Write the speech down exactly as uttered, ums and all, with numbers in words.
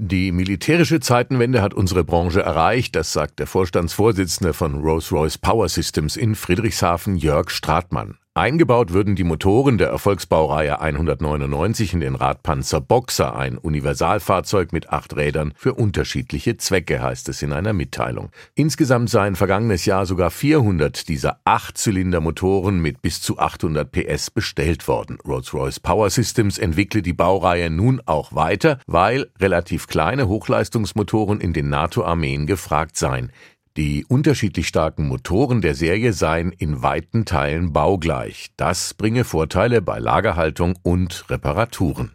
Die militärische Zeitenwende hat unsere Branche erreicht, das sagt der Vorstandsvorsitzende von Rolls-Royce Power Systems in Friedrichshafen, Jörg Stratmann. Eingebaut würden die Motoren der Erfolgsbaureihe hundertneunundneunzig in den Radpanzer Boxer, ein Universalfahrzeug mit acht Rädern für unterschiedliche Zwecke, heißt es in einer Mitteilung. Insgesamt seien vergangenes Jahr sogar vierhundert dieser Acht-Zylinder-Motoren mit bis zu achthundert P S bestellt worden. Rolls-Royce Power Systems entwickle die Baureihe nun auch weiter, weil relativ kleine Hochleistungsmotoren in den NATO-Armeen gefragt seien. Die unterschiedlich starken Motoren der Serie seien in weiten Teilen baugleich. Das bringe Vorteile bei Lagerhaltung und Reparaturen.